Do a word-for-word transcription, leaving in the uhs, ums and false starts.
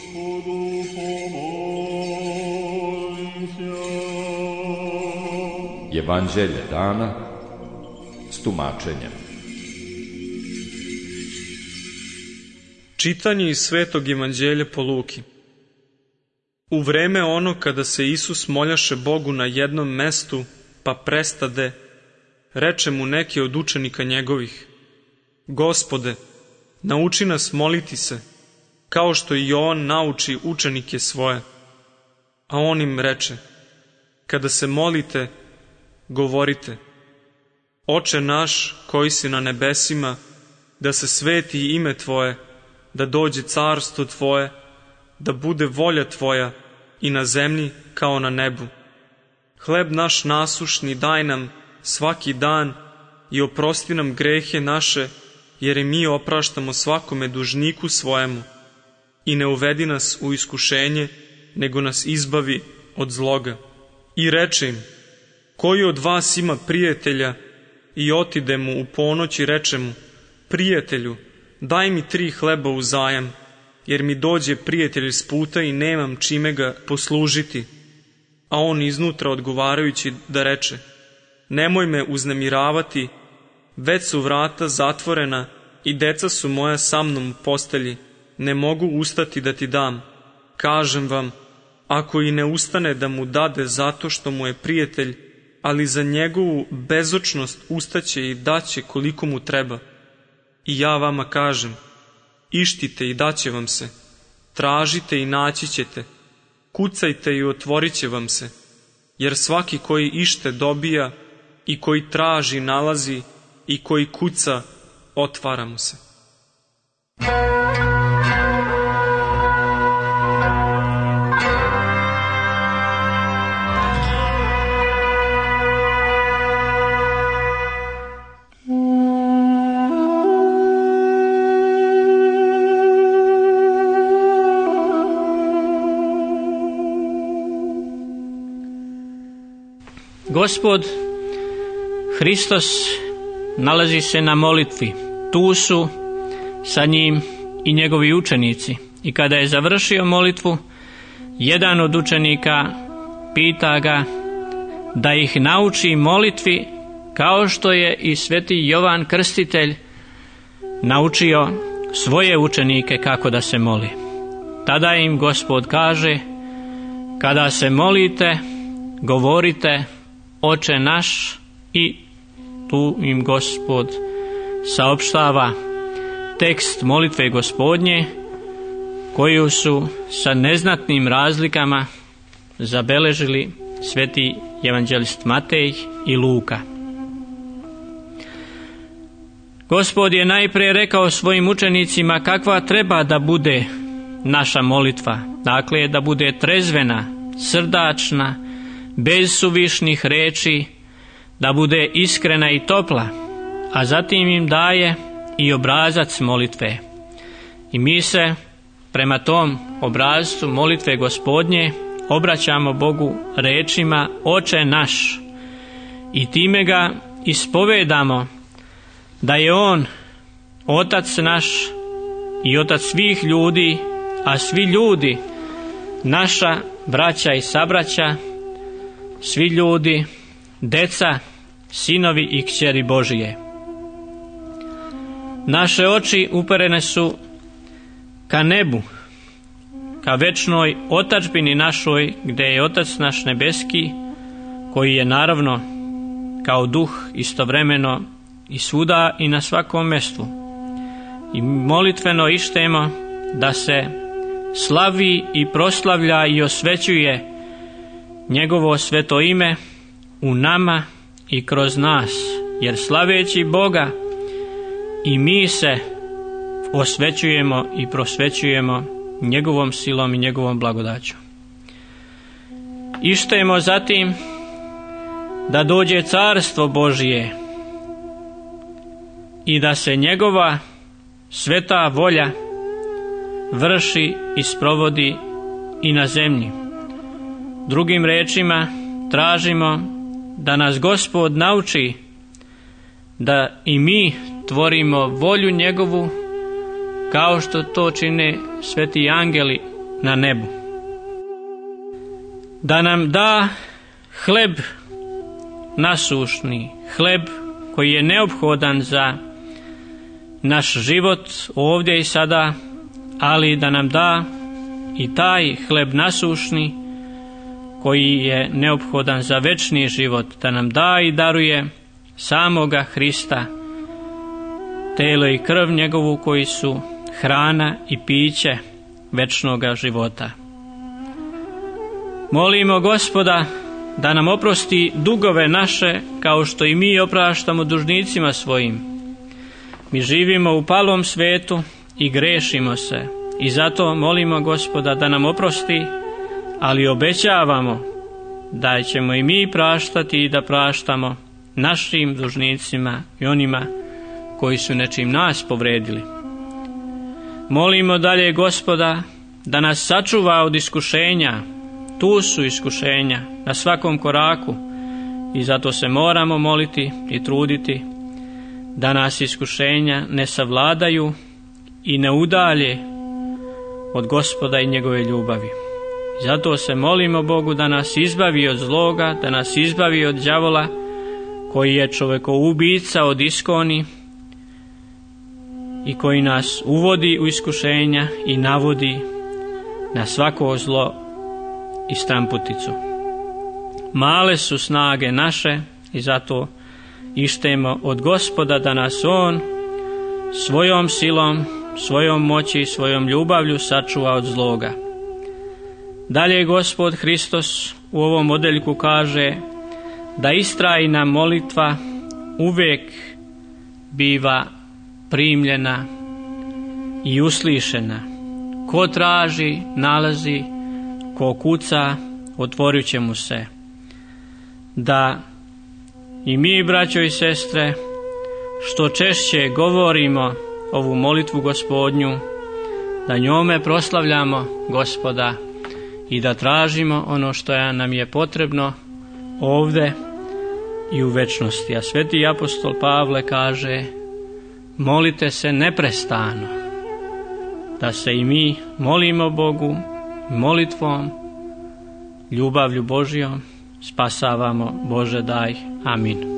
Evanđelje dana s tumačenjem. Čitanje iz Svetog evanđelja po Luki. U vreme ono kada se Isus moljaše Bogu na jednom mestu, pa prestade, reče mu neki od učenika njegovih: Gospode, nauči nas moliti se, kao što i on nauči učenike svoje. A on im reče: Kada se molite, govorite: Oče naš koji si na nebesima, da se sveti ime Tvoje, da dođe carstvo Tvoje, da bude volja Tvoja i na zemlji kao na nebu. Hleb naš nasušni daj nam svaki dan i oprosti nam grehe naše, jer i mi opraštamo svakome dužniku svojemu. I ne uvedi nas u iskušenje, nego nas izbavi od zloga. I reče im: Koji od vas ima prijatelja i otide mu u ponoć i reče mu: Prijatelju, daj mi tri hleba u zajam, jer mi dođe prijatelj s puta i nemam čime ga poslužiti. A on iznutra odgovarajući da reče: Nemoj me uznemiravati, već su vrata zatvorena i deca su moja sa mnom u postelji, ne mogu ustati da ti dam. Kažem vam, ako i ne ustane da mu dade zato što mu je prijatelj, ali za njegovu bezočnost ustaće i daće koliko mu treba. I ja vama kažem, ištite i daće vam se, tražite i naći ćete, kucajte i otvorit će vam se, jer svaki koji ište dobija i koji traži nalazi i koji kuca otvara mu se. Gospod Hristos nalazi se na molitvi. Tu su sa njim i njegovi učenici. I kada je završio molitvu, jedan od učenika pita ga da ih nauči molitvi kao što je i sveti Jovan Krstitelj naučio svoje učenike kako da se moli. Tada im Gospod kaže: Kada se molite, govorite: Oče naš, i tu im Gospod saopštava tekst molitve Gospodnje, koju su sa neznatnim razlikama zabeležili sveti evanđelist Matej i Luka. Gospod je najprije rekao svojim učenicima kakva treba da bude naša molitva, dakle da bude trezvena, srdačna, bez suvišnih reči, da bude iskrena i topla, a zatim im daje i obrazac molitve. I mi se prema tom obrazcu molitve Gospodnje obraćamo Bogu rečima Oče naš i time ga ispovedamo da je On Otac naš i Otac svih ljudi, a svi ljudi naša braća i sabraća, svi ljudi, deca, sinovi i kćeri Božije. Naše oči uperene su ka nebu, ka večnoj otadžbini našoj, gdje je Otac naš nebeski, koji je naravno kao duh istovremeno i svuda i na svakom mjestu. I molitveno ištemo da se slavi i proslavlja i osvećuje njegovo sveto ime u nama i kroz nas, jer slaveći Boga i mi se osvećujemo i prosvećujemo njegovom silom i njegovom blagodaću. Ištemo zatim da dođe carstvo Božije i da se njegova sveta volja vrši i sprovodi i na zemlji. Drugim rečima, tražimo da nas Gospod nauči da i mi tvorimo volju njegovu kao što to čine sveti angeli na nebu. Da nam da hleb nasušni, hleb koji je neophodan za naš život ovdje i sada, ali da nam da i taj hleb nasušni koji je neophodan za večni život, da nam da i daruje samoga Hrista, telo i krv njegovu koji su hrana i piće večnoga života. Molimo Gospoda da nam oprosti dugove naše kao što i mi opraštamo dužnicima svojim. Mi živimo u palom svetu i grešimo se i zato molimo Gospoda da nam oprosti, ali obećavamo da ćemo i mi praštati i da praštamo našim dužnicima i onima koji su nečim nas povredili. Molimo dalje Gospoda da nas sačuva od iskušenja. Tu su iskušenja na svakom koraku i zato se moramo moliti i truditi da nas iskušenja ne savladaju i ne udalje od Gospoda i njegove ljubavi. Zato se molimo Bogu da nas izbavi od zloga, da nas izbavi od đavola koji je čovjekoubica od iskoni i koji nas uvodi u iskušenja i navodi na svako zlo i stramputicu. Male su snage naše i zato ištemo od Gospoda da nas On svojom silom, svojom moći i svojom ljubavlju sačuva od zloga. Dalje Gospod Hristos u ovom odeljku kaže da istrajna molitva uvijek biva primljena i uslišena. Ko traži, nalazi, ko kuca, otvorit će mu se. Da i mi, braćo i sestre, što češće govorimo ovu molitvu Gospodnju, da njome proslavljamo Gospoda i da tražimo ono što nam je potrebno ovdje i u večnosti. A sveti apostol Pavle kaže: molite se neprestano. Da se i mi molimo Bogu molitvom, ljubavlju Božjom spasavamo. Bože daj. Amin.